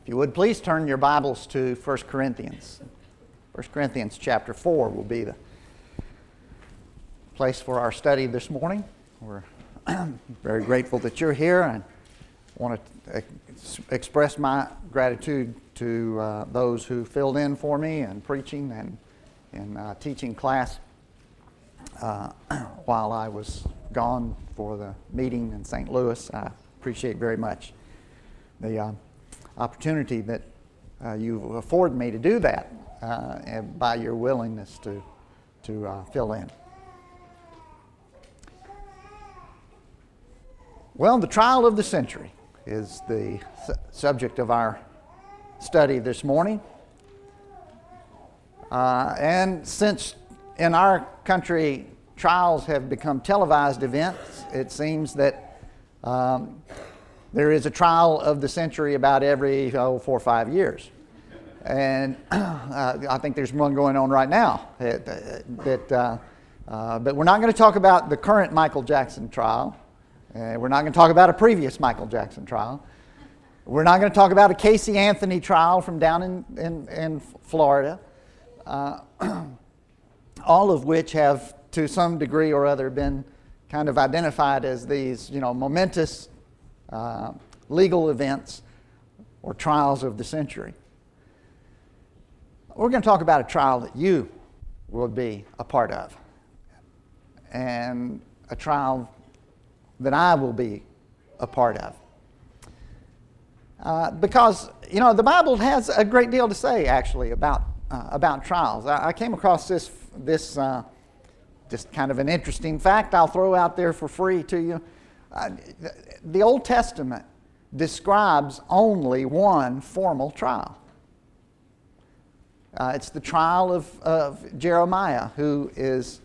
If you would please turn your Bibles to 1 Corinthians. 1 Corinthians chapter 4 will be the place for our study this morning. We're very grateful that you're here, and want to express my gratitude to those who filled in for me in preaching and in teaching class while I was gone for the meeting in St. Louis. I appreciate very much the opportunity that you afford me to do that, and by your willingness to fill in. Well, the trial of the century is the subject of our study this morning. And since in our country trials have become televised events, it seems that there is a trial of the century about every 4 or 5 years. And I think there's one going on right now. But we're not going to talk about the current Michael Jackson trial. We're not going to talk about a previous Michael Jackson trial. We're not going to talk about a Casey Anthony trial from down in Florida. All of which have, to some degree or other, been kind of identified as these, momentous legal events or trials of the century. We're going to talk about a trial that you will be a part of, and a trial that I will be a part of. Because, the Bible has a great deal to say, actually, about trials. I came across this just kind of an interesting fact I'll throw out there for free to you. The Old Testament describes only one formal trial. It's the trial of Jeremiah, who is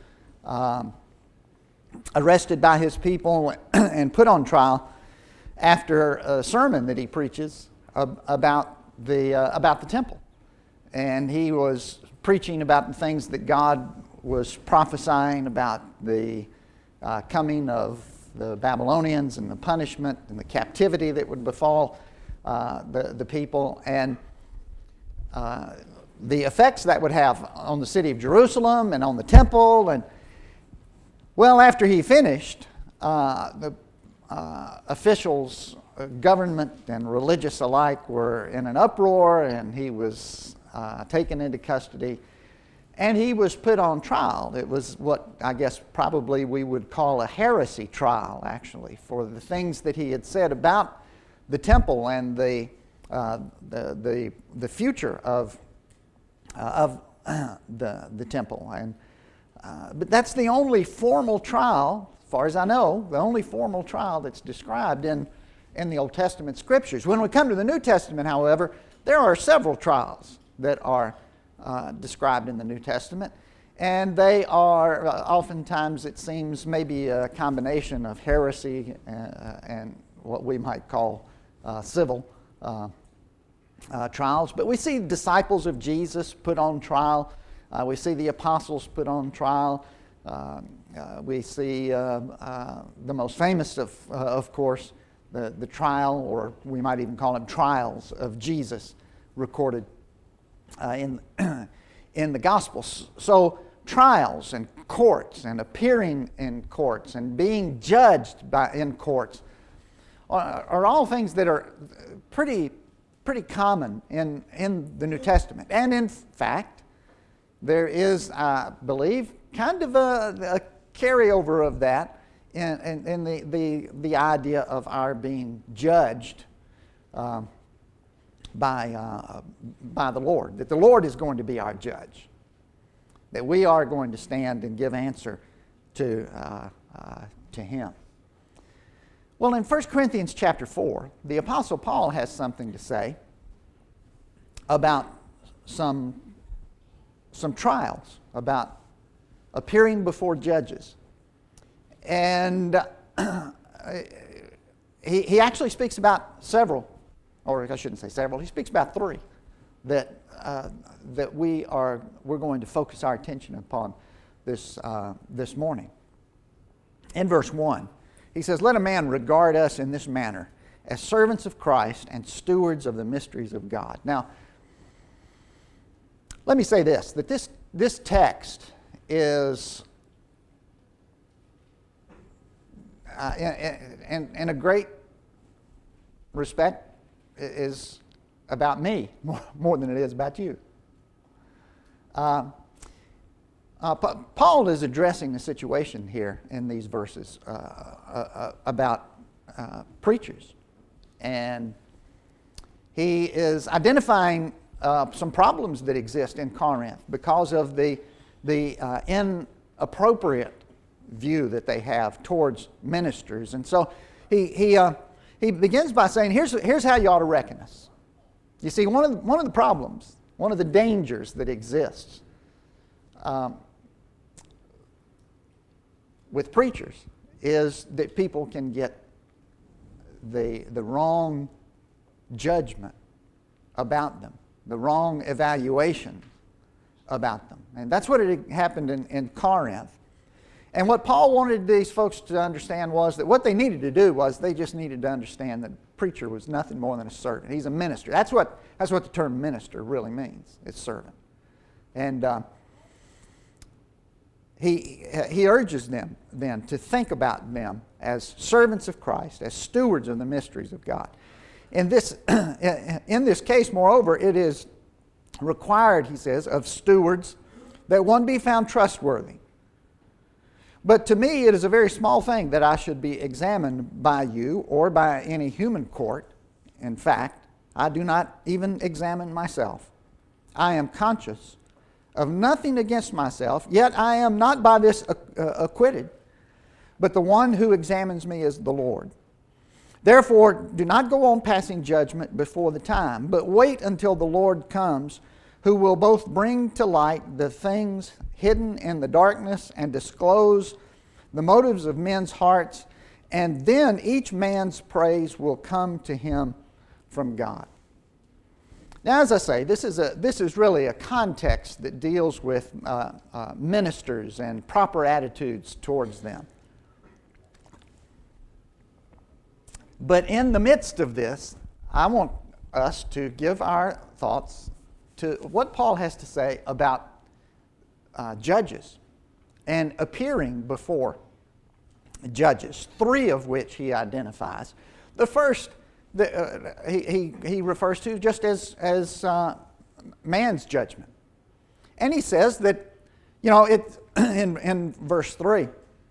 arrested by his people and put on trial after a sermon that he preaches about the temple. And he was preaching about the things that God was prophesying about the coming of the Babylonians and the punishment and the captivity that would befall the people, and the effects that would have on the city of Jerusalem and on the temple. And well, after he finished, the officials, government and religious alike, were in an uproar, and he was taken into custody, and he was put on trial. It was what I guess probably we would call a heresy trial, actually, for the things that he had said about the temple and the future of the temple. And but that's the only formal trial, as far as I know, the only formal trial that's described in the Old Testament Scriptures. When we come to the New Testament, however, there are several trials that are described in the New Testament, and they are oftentimes, it seems, maybe a combination of heresy and what we might call civil trials. But we see disciples of Jesus put on trial. We see the apostles put on trial. We see the most famous of course, the trial, or we might even call them trials, of Jesus, recorded in the Gospels. So trials and courts and appearing in courts and being judged in courts are all things that are pretty common in the New Testament. And in fact, there is, I believe, kind of a carryover of that in the idea of our being judged by the Lord, that the Lord is going to be our judge, that we are going to stand and give answer to Him. Well, in 1 Corinthians chapter 4, the Apostle Paul has something to say about some trials, about appearing before judges. And he actually speaks about several, or I shouldn't say several, he speaks about 3 that we're going to focus our attention upon this morning. In verse 1, he says, "Let a man regard us in this manner, as servants of Christ and stewards of the mysteries of God. Now, let me say this, that this text is, in a great respect, is about me more than it is about you. Paul is addressing the situation here in these verses about preachers. And he is identifying some problems that exist in Corinth because of the inappropriate view that they have towards ministers. And so he begins by saying, here's how you ought to reckon us. You see, one of the problems, one of the dangers that exists with preachers is that people can get the wrong judgment about them, the wrong evaluation about them. And that's what had happened in Corinth. And what Paul wanted these folks to understand was that what they needed to do was they just needed to understand that a preacher was nothing more than a servant. He's a minister. That's what the term minister really means. It's servant. And he urges them then to think about them as servants of Christ, as stewards of the mysteries of God. In this case, moreover, it is required, he says, of stewards that one be found trustworthy. But to me, it is a very small thing that I should be examined by you or by any human court. In fact, I do not even examine myself. I am conscious of nothing against myself, yet I am not by this acquitted. But the one who examines me is the Lord. Therefore, do not go on passing judgment before the time, but wait until the Lord comes, who will both bring to light the things hidden in the darkness and disclose the motives of men's hearts, and then each man's praise will come to him from God. Now, as I say, this is really a context that deals with ministers and proper attitudes towards them. But in the midst of this, I want us to give our thoughts to what Paul has to say about judges and appearing before judges, three of which he identifies. The first he refers to just as man's judgment. And he says that, in verse 3,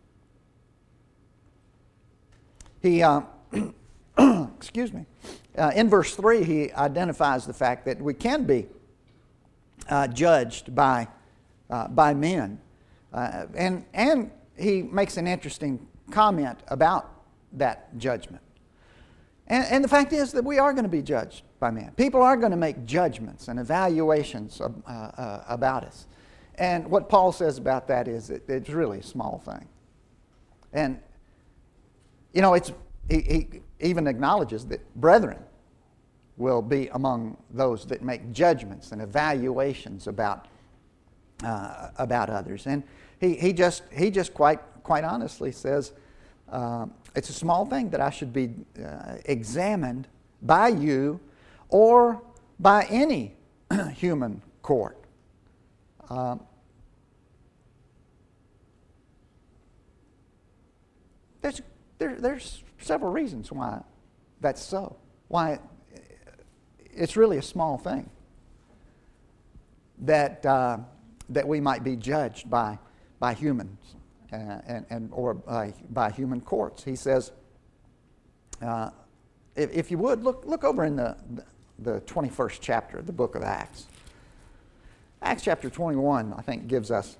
he excuse me. In verse 3, he identifies the fact that we can be judged by men. And he makes an interesting comment about that judgment. And the fact is that we are going to be judged by men. People are going to make judgments and evaluations about us. And what Paul says about that is that it's really a small thing. And, he even acknowledges that brethren will be among those that make judgments and evaluations about others. And he just quite honestly says, it's a small thing that I should be examined by you or by any human court. There's several reasons why that's so. Why it's really a small thing that we might be judged by humans or by human courts. He says, if you would look over in the 21st chapter of the book of Acts. Acts chapter 21, I think, gives us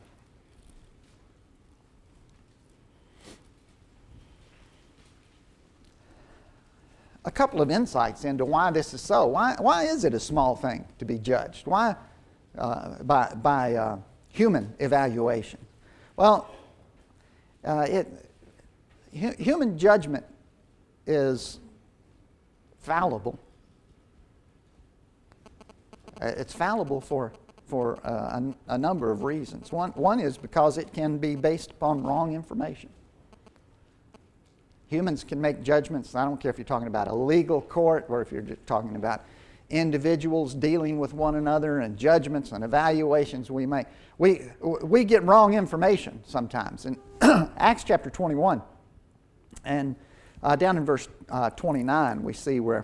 a couple of insights into why this is so. Why is it a small thing to be judged? Why by human evaluation? Well, human judgment is fallible. It's fallible for a number of reasons. One is because it can be based upon wrong information. Humans can make judgments. I don't care if you're talking about a legal court or if you're just talking about individuals dealing with one another and judgments and evaluations we make. We get wrong information sometimes. In Acts chapter 21 and down in verse 29, we see where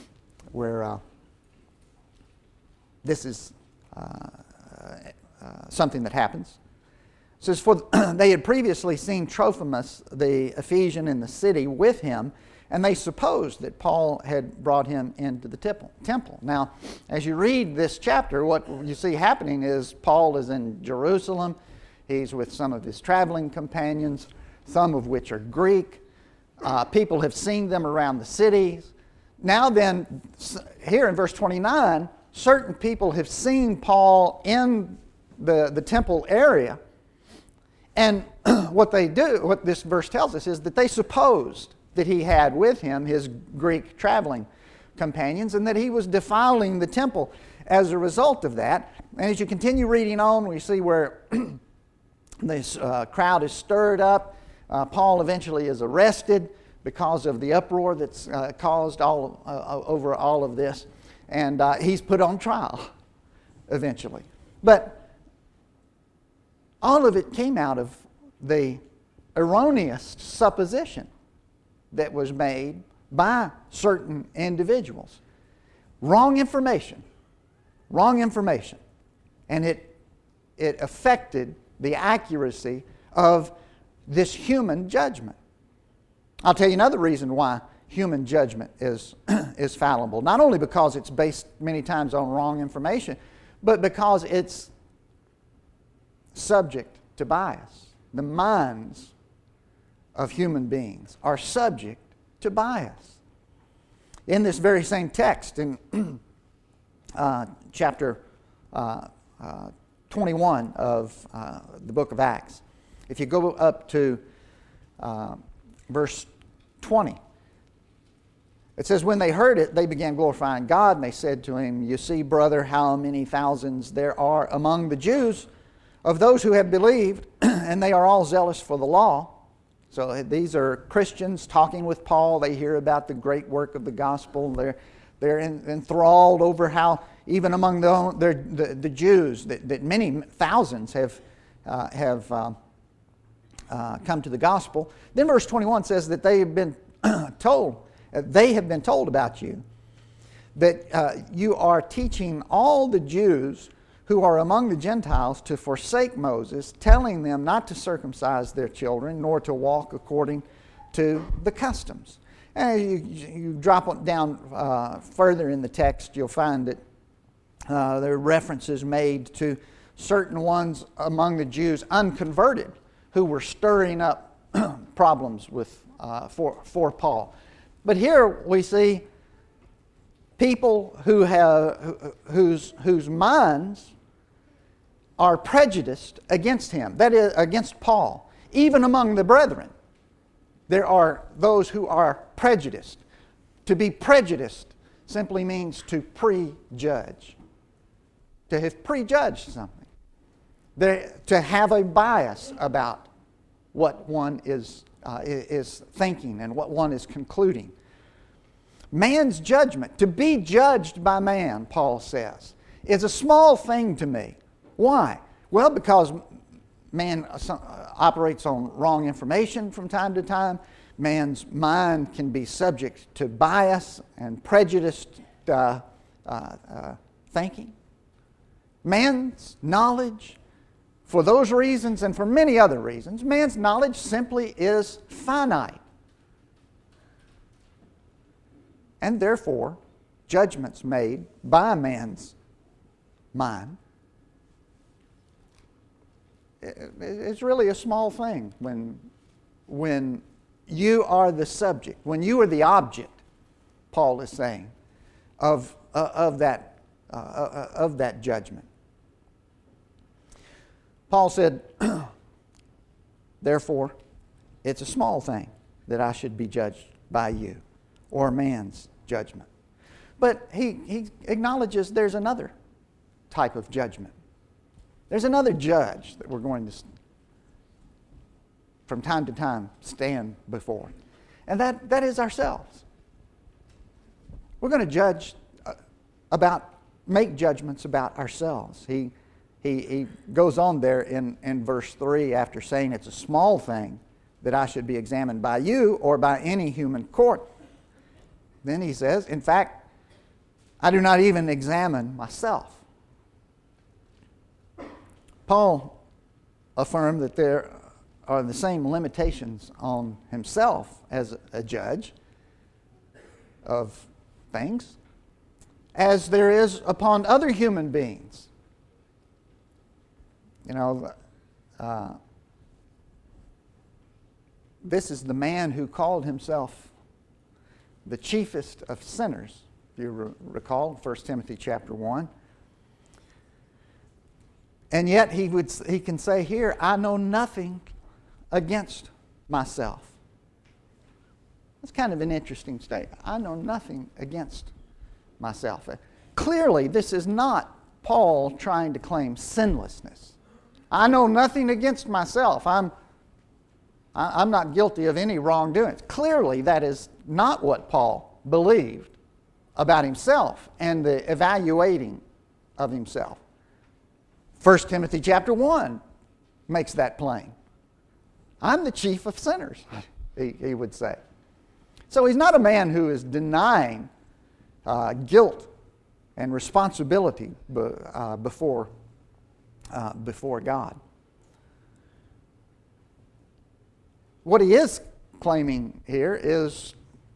this is something that happens. It says, for they had previously seen Trophimus the Ephesian in the city with him, and they supposed that Paul had brought him into the temple. Now, as you read this chapter, what you see happening is Paul is in Jerusalem. He's with some of his traveling companions, some of which are Greek. People have seen them around the cities. Now then, here in verse 29, certain people have seen Paul in the temple area. And what they do, what this verse tells us, is that they supposed that he had with him his Greek traveling companions and that he was defiling the temple as a result of that. And as you continue reading on, we see where this crowd is stirred up. Paul eventually is arrested because of the uproar that's caused over all of this. And he's put on trial eventually. But all of it came out of the erroneous supposition that was made by certain individuals. Wrong information. And it affected the accuracy of this human judgment. I'll tell you another reason why human judgment is fallible. Not only because it's based many times on wrong information, but because it's subject to bias. The minds of human beings are subject to bias. In this very same text, in chapter 21 of the book of Acts, if you go up to verse 20, it says, when they heard it, they began glorifying God, and they said to him, you see, brother, how many thousands there are among the Jews of those who have believed, and they are all zealous for the law. So these are Christians talking with Paul. They hear about the great work of the gospel. They're enthralled over how even among the Jews that many thousands have come to the gospel. Then verse 21 says that they have been told about you that you are teaching all the Jews who are among the Gentiles to forsake Moses, telling them not to circumcise their children, nor to walk according to the customs. And you drop down further in the text, you'll find that there are references made to certain ones among the Jews, unconverted, who were stirring up problems for Paul. But here we see people whose minds are prejudiced against him, that is, against Paul. Even among the brethren, there are those who are prejudiced. To be prejudiced simply means to prejudge, to have prejudged something, to have a bias about what one is thinking and what one is concluding. Man's judgment, to be judged by man, Paul says, is a small thing to me. Why? Well, because man operates on wrong information from time to time. Man's mind can be subject to bias and prejudiced thinking. Man's knowledge, for those reasons and for many other reasons, man's knowledge simply is finite. And therefore, judgments made by man's mind, it's really a small thing when you are the subject, when you are the object, Paul is saying, of that judgment. Paul said, therefore, it's a small thing that I should be judged by you, or man's judgment. But he acknowledges there's another type of judgment. There's another judge that we're going to, from time to time, stand before. And that is ourselves. We're going to make judgments about ourselves. He goes on there in verse 3 after saying it's a small thing that I should be examined by you or by any human court. Then he says, in fact, I do not even examine myself. Paul affirmed that there are the same limitations on himself as a judge of things as there is upon other human beings. You know, this is the man who called himself the chiefest of sinners, if you recall, 1 Timothy chapter 1. And yet he can say here, I know nothing against myself. That's kind of an interesting statement. I know nothing against myself. Clearly, this is not Paul trying to claim sinlessness. I know nothing against myself. I'm not guilty of any wrongdoing. Clearly, that is not what Paul believed about himself and the evaluating of himself. 1 Timothy chapter 1 makes that plain. I'm the chief of sinners, he would say. So he's not a man who is denying guilt and responsibility before God. What he is claiming here is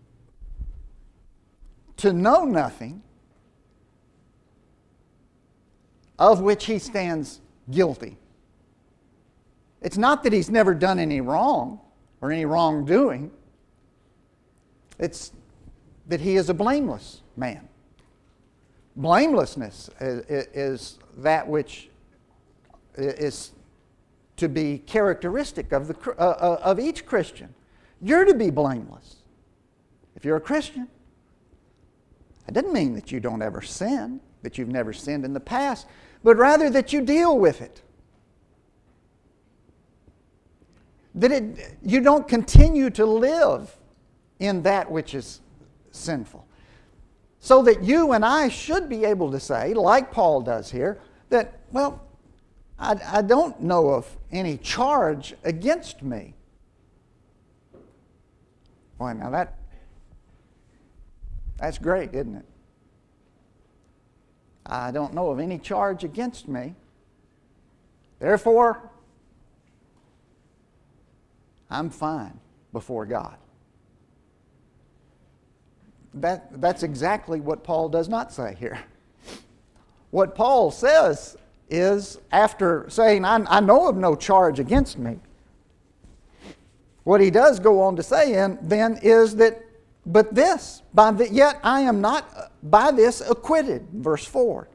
to know nothing of which he stands guilty. It's not that he's never done any wrong or any wrongdoing. It's that he is a blameless man. Blamelessness is that which is to be characteristic of each Christian. You're to be blameless. If you're a Christian, it doesn't mean that you don't ever sin, that you've never sinned in the past, but rather that you deal with it. That you don't continue to live in that which is sinful. So that you and I should be able to say, like Paul does here, that, well, I don't know of any charge against me. Boy, now that's great, isn't it? I don't know of any charge against me. Therefore, I'm fine before God. That's exactly what Paul does not say here. What Paul says is, after saying, I know of no charge against me, what he does go on to say then is that, but this, yet I am not by this acquitted. Verse 4.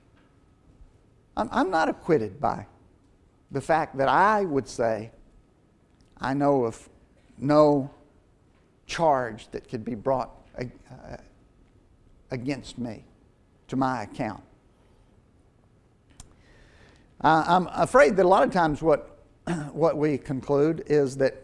I'm not acquitted by the fact that I would say, I know of no charge that could be brought against me to my account. I'm afraid that a lot of times what we conclude is that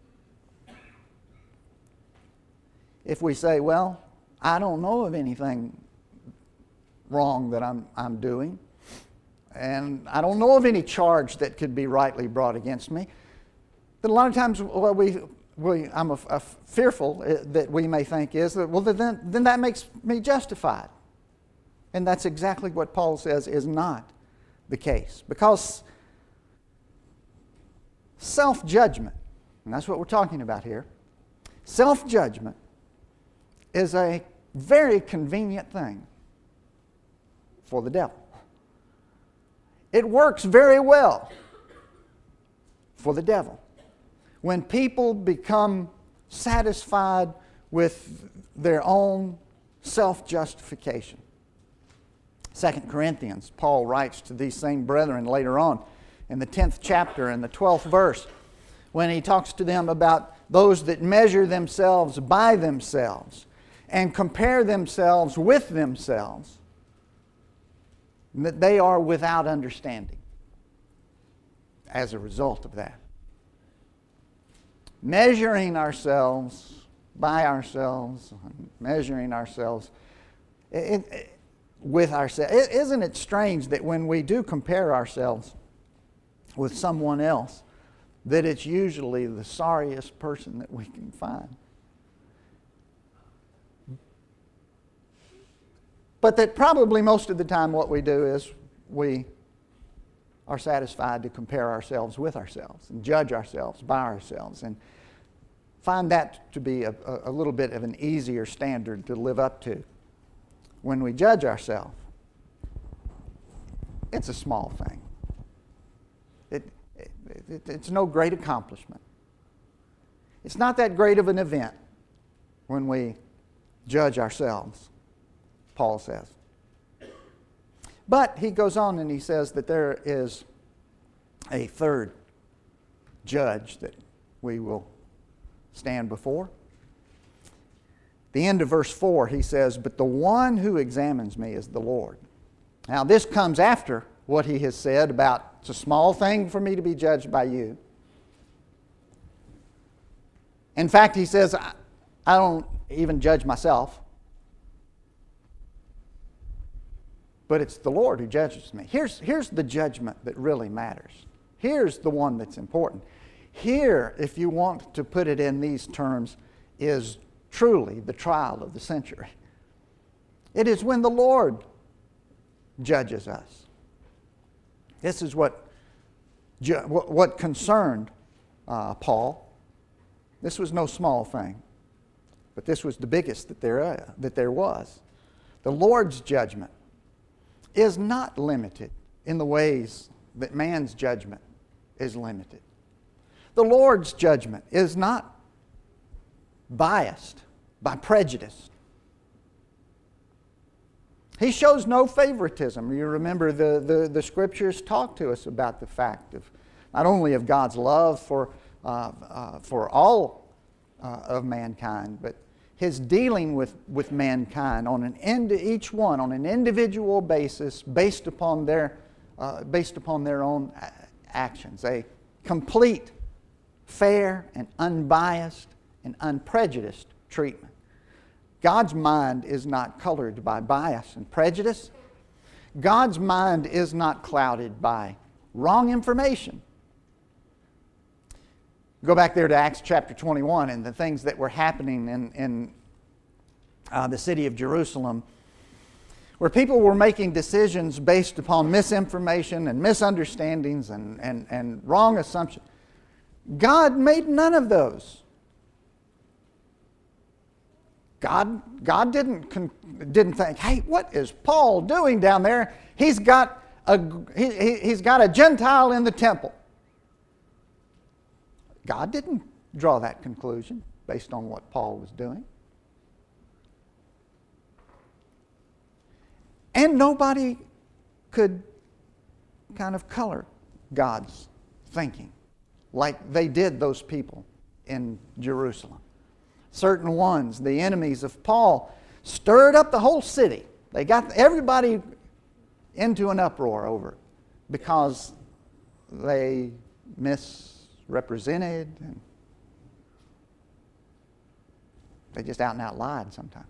if we say, well, I don't know of anything wrong that I'm doing, and I don't know of any charge that could be rightly brought against me, then a lot of times what I'm fearful that we may think is that, well, then that makes me justified. And that's exactly what Paul says is not the case. Because self-judgment, and that's what we're talking about here, self-judgment is a very convenient thing for the devil. It works very well for the devil. When people become satisfied with their own self-justification. 2 Corinthians, Paul writes to these same brethren later on in the 10th chapter and the 12th verse, when he talks to them about those that measure themselves by themselves and compare themselves with themselves, that they are without understanding as a result of that. Measuring ourselves by ourselves, measuring ourselves with ourselves. Isn't it strange that when we do compare ourselves with someone else, that it's usually the sorriest person that we can find? But that probably most of the time what we do is we are satisfied to compare ourselves with ourselves and judge ourselves by ourselves, and find that to be a little bit of an easier standard to live up to. When we judge ourselves, it's a small thing. It's no great accomplishment. It's not that great of an event when we judge ourselves, Paul says. But he goes on and he says that there is a third judge that we will stand before. The end of verse 4, he says, "But the one who examines me is the Lord." Now this comes after what he has said about it's a small thing for me to be judged by you. In fact, he says, I don't even judge myself, but it's the Lord who judges me. Here's the judgment that really matters. Here's the one that's important. Here, if you want to put it in these terms, is truly the trial of the century. It is when the Lord judges us. This is what concerned Paul. This was no small thing, but this was the biggest that there was. The Lord's judgment is not limited in the ways that man's judgment is limited. The Lord's judgment is not biased by prejudice. He shows no favoritism. You remember the Scriptures talk to us about the fact of not only of God's love for all of mankind, but His dealing with mankind on each one on an individual basis, based upon their own actions. A complete, fair, and unbiased and unprejudiced treatment. God's mind is not colored by bias and prejudice. God's mind is not clouded by wrong information. Go back there to Acts chapter 21 and the things that were happening in the city of Jerusalem, where people were making decisions based upon misinformation and misunderstandings and wrong assumptions. God made none of those. God didn't think, hey, what is Paul doing down there? He's got a Gentile in the temple. God didn't draw that conclusion based on what Paul was doing. And nobody could kind of color God's thinking like they did those people in Jerusalem. Certain ones, the enemies of Paul, stirred up the whole city. They got everybody into an uproar over it because they misrepresented and they just out and out lied sometimes.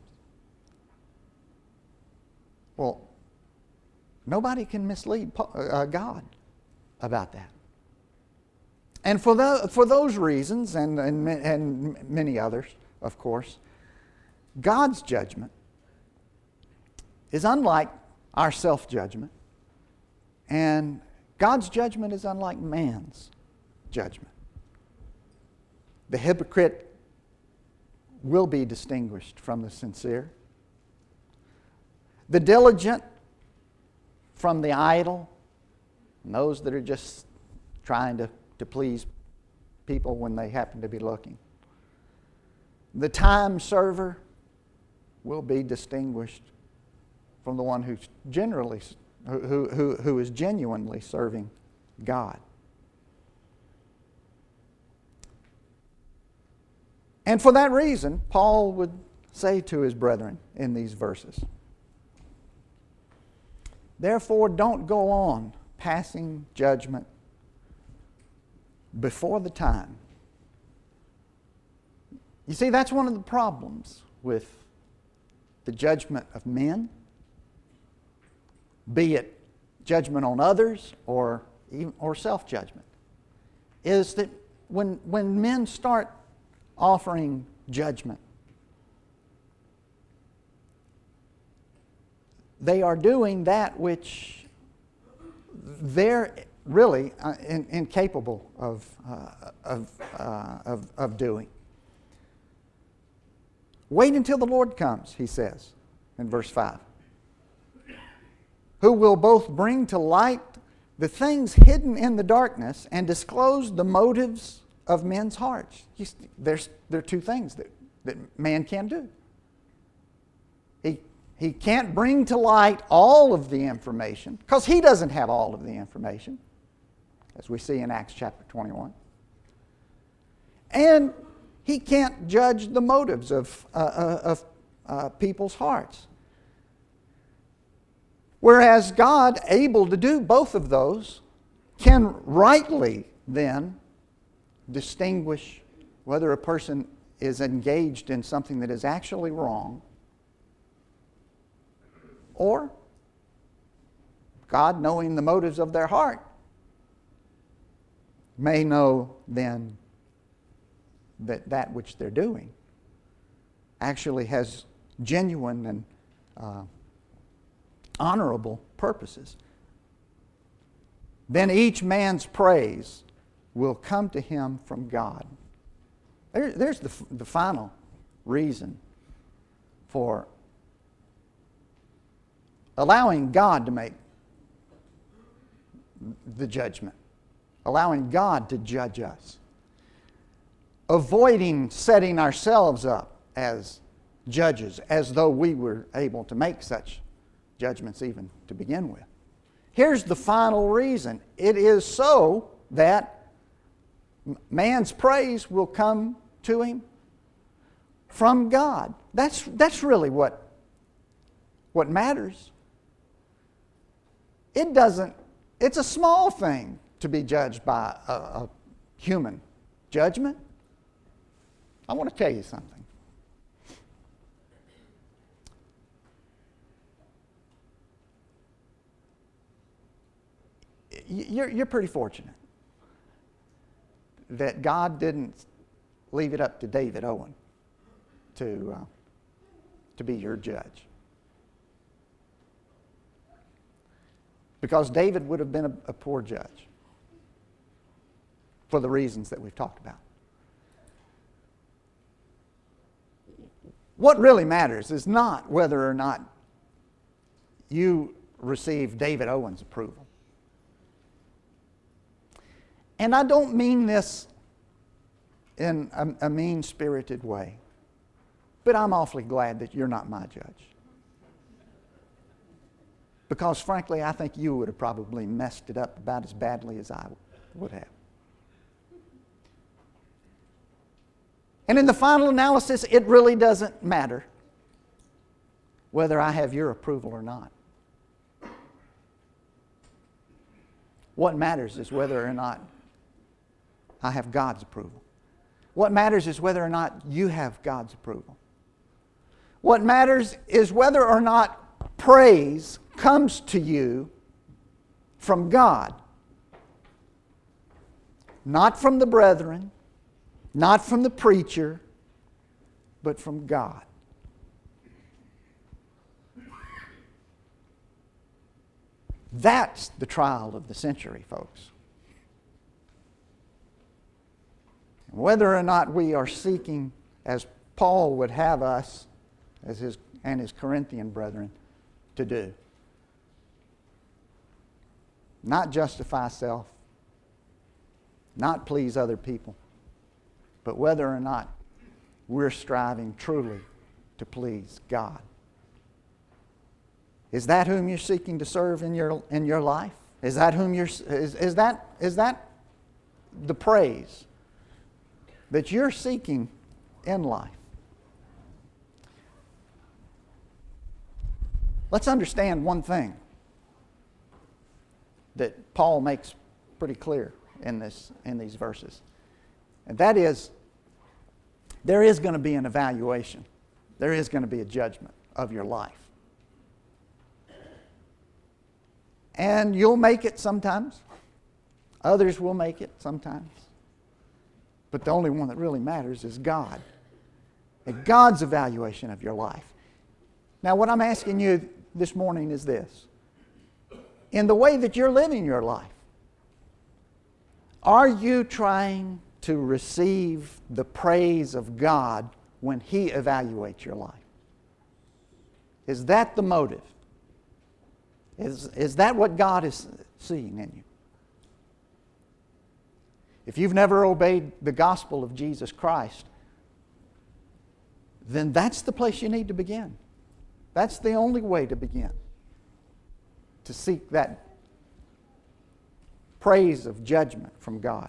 Well, nobody can mislead God about that. And for those reasons and many others, of course, God's judgment is unlike our self-judgment, and God's judgment is unlike man's judgment. The hypocrite will be distinguished from the sincere. The diligent from the idle, and those that are just trying to please people when they happen to be looking. The time server will be distinguished from the one who is genuinely serving God. And for that reason, Paul would say to his brethren in these verses, therefore, don't go on passing judgment before the time, You see, that's one of the problems with the judgment of men, be it judgment on others or self-judgment, is that when men start offering judgment, they are doing that which they're really incapable of doing. Wait until the Lord comes, he says in verse 5, who will both bring to light the things hidden in the darkness and disclose the motives of men's hearts. There are two things that man can do. He can't bring to light all of the information, because he doesn't have all of the information, as we see in Acts chapter 21. And he can't judge the motives of people's hearts. Whereas God, able to do both of those, can rightly then distinguish whether a person is engaged in something that is actually wrong, or God, knowing the motives of their heart, may know then that which they're doing actually has genuine and honorable purposes. Then each man's praise will come to him from God. There's the final reason for allowing God to make the judgment, allowing God to judge us, avoiding setting ourselves up as judges as though we were able to make such judgments even to begin with. Here's the final reason. It is so that man's praise will come to him from God. That's really what matters. It's a small thing to be judged by a human judgment. I want to tell you something. You're pretty fortunate that God didn't leave it up to David Owen to be your judge. Because David would have been a poor judge for the reasons that we've talked about. What really matters is not whether or not you receive David Owen's approval. And I don't mean this in a mean-spirited way, but I'm awfully glad that you're not my judge. Because frankly, I think you would have probably messed it up about as badly as I would have. And in the final analysis, it really doesn't matter whether I have your approval or not. What matters is whether or not I have God's approval. What matters is whether or not you have God's approval. What matters is whether or not praise comes to you from God. Not from the brethren, not from the preacher, but from God. That's the trial of the century, folks. Whether or not we are seeking, as Paul would have us and his Corinthian brethren to do, not justify self, not please other people, but whether or not we're striving truly to please God. Is that whom you're seeking to serve in your life? Is that whom is that the praise that you're seeking in life? Let's understand one thing that Paul makes pretty clear in these verses. And that is, there is going to be an evaluation. There is going to be a judgment of your life. And you'll make it sometimes. Others will make it sometimes. But the only one that really matters is God. And God's evaluation of your life. Now, what I'm asking you this morning is this. In the way that you're living your life, are you trying to receive the praise of God when He evaluates your life? Is that the motive? Is that what God is seeing in you? If you've never obeyed the gospel of Jesus Christ, then that's the place you need to begin. That's the only way to begin. To seek that praise of judgment from God.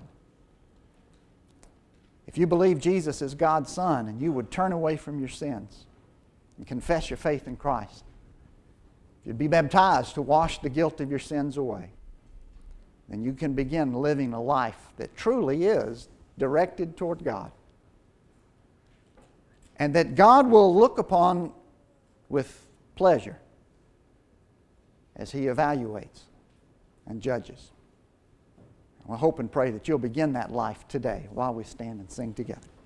If you believe Jesus is God's Son and you would turn away from your sins and confess your faith in Christ, if you'd be baptized to wash the guilt of your sins away, then you can begin living a life that truly is directed toward God. And that God will look upon with pleasure as He evaluates and judges. I hope and pray that you'll begin that life today while we stand and sing together.